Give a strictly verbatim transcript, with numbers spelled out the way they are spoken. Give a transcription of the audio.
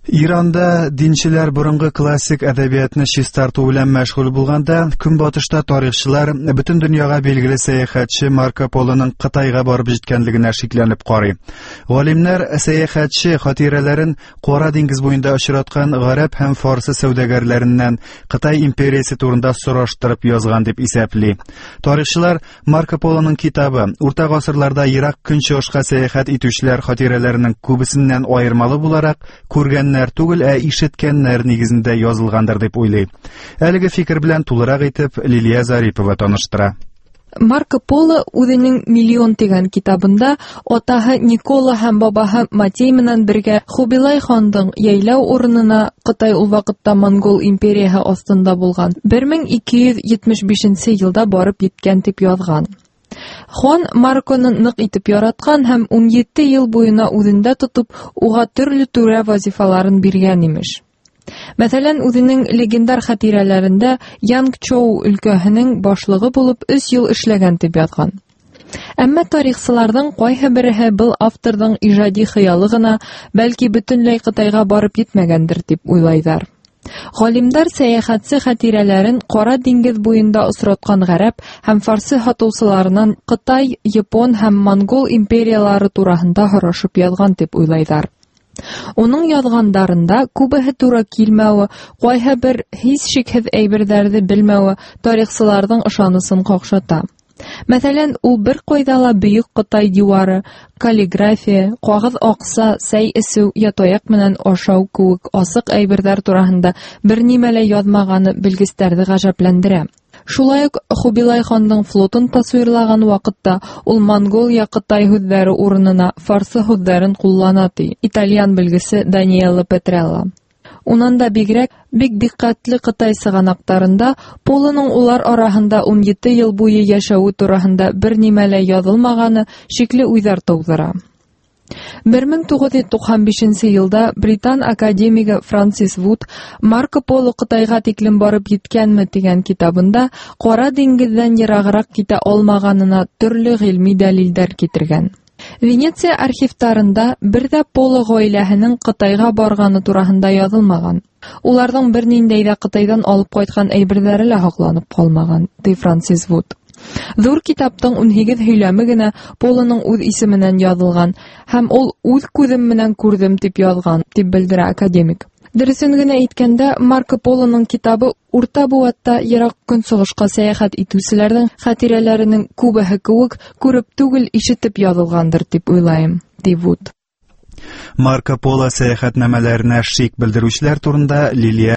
Иранда динчеләр борынгы классик әдәбиятны чистарту белән мәшгуль булганда, Көнбатышта тарихчылар бөтен дөньяга билгеле сәяхәтче Марко Полоның Кытайга барып җиткәнлегенә шикләнеп карый. Галимнәр сәяхәтче хатирәләрен Кара диңгез буенда очраткан гарәп һәм фарсы сәүдәгәрләреннән Кытай империясе турында сораштырып язган дип исәпли. Тарихчылар Марко Полоның китабы урта гасырларда Ирак көнчыгышка сәяхәт итүчеләр хатирәләренең күбесеннән аермалы буларак күргән түгел, ә ишеткәннәр нигезендә язылгандыр дип уйлый. Әлеге фикер белән тулырак итеп Лилия Зарипова таныштыра. Марко Поло үзенең «Миллион» дигән китабында атаһы Никола һәм бабаһы Матей менән бергә Хубилай хандың яйлау урынына Кытай ул вакытта Монгол империяһы астында булган бер мең ике йөз җитмеш бишенче елда барып җиткән дип язган. Хан Марконы нык итеп яраткан һәм ун җиде ел буена үзендә тотып, уга төрле түрә вазифаларын биргән имеш. Мәсәлән, үзенең легендар хатирәләрендә Янгчоу өлкәһенең башлыгы булып өч ел эшләгән дип язган. Әмма тарихчыларның кайһы береһе был авторның иҗади хыялы гына, бәлки бөтенләй Кытайга барып җитмәгәндер дип уйлайлар. Галимдар сәяхәтче хатирәләрен Кара диңгез буенда осраткан гарәп һәм фарсы хатыусыларынан Кытай, Япон һәм Монгол империялары турасында һорашып язган дип уйлайлар. Уның язгандарында күбеһе туры килмәве, кайһы бер һич шикһез әйберләрне белмәве тарихчыларның ышанысын какшата. Мәсәлән, ул бер кайда бөек Кытай дивары, каллиграфия, кагыз акса, сәй эсү, ятаяк менән ашау куык асык әйберләр турасында бер нимәлә язмаганы белгечләрне гаҗәпләндерә. Шулай ук Хубилай хандың флотын тасвирлаган вакытта ул монгол я Кытай һүзләре урынына фарсы һүзләрен куллана ди. Итальян белгесе Даниэлла Петрелла. Унан да бигрәк, бик диккатле Кытай сыганактарында Полоның улар арасында ун җиде ел буе яшәүе турасында бер нимәлә язылмаганы шикле уйлар тудыра. бер мең тугыз йөз туксан бишенче елда Британ академигы Франсис Вуд Марко Поло Кытайга тиклем барып җиткәнме дигән китабында Кара диңгездән ераграк китә алмаганына төрле гыйльми дәлилләр китергән. Венеция архивларында бер дә Поло гаиләһенең Кытайга барганы турасында язылмаган. Уларның берниндәй дә Кытайдан алып кайткан әйберләре лә хакланып калмаган, ди Франсис Вуд. Зур китаптың ун һигез һөйләме генә Полоның үз исеменнән язылган һәм ул үз күзем менән күрдем дип язган, дип белдерә академик. Дөресен генә әйткәндә, Марко Полоның китабы урта буатта ерак көнчыгышка сәяхәт итүчеләрнең хатирәләренең күбеһе куык күреп түгел ишетеп язылгандыр дип уйлайм, ди Вуд. Марко Поло сәяхәтнамәләренә шик белдерүчеләр турында Лилия